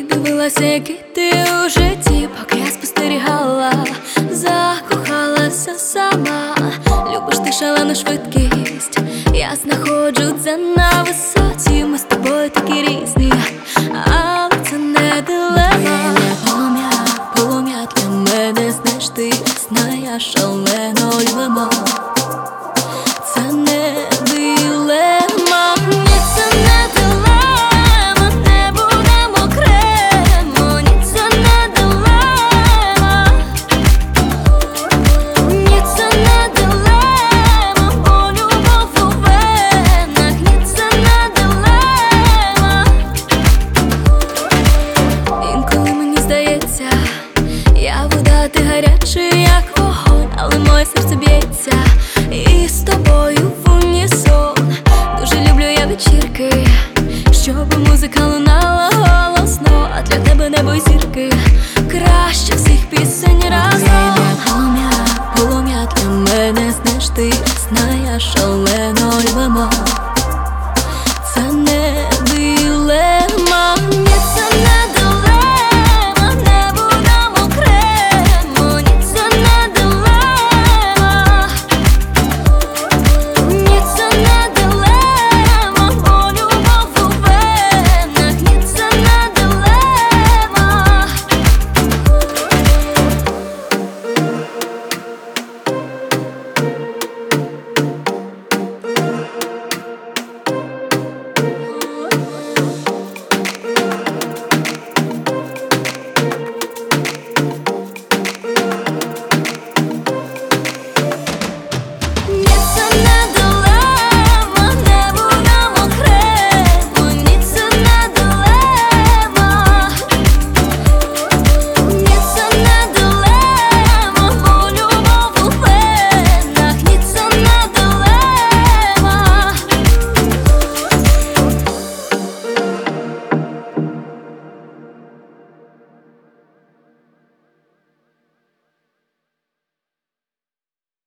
Дивилася, який ти у житті, поки я спостерігала, закохалася сама. Любиш ти шалену швидкість, я знаходжу це на висоті. Ми з тобою такі різні, але це не дилема. Полум'я, полум'я для мене, знаєш ти ясна, я шалено любимо. Це не дилема, ні, це не дилема, не будемо окремо, ні, це не дилема, ні, це не дилема, бо любов у венах, ні, це не дилема. Інколи мені здається, я вода, ти гарячий, як вогонь, але моє серце б'ється і з тобою в унісон. Дуже люблю я вечірки, щоб музика лунала голосно, а для тебе небо й зірки.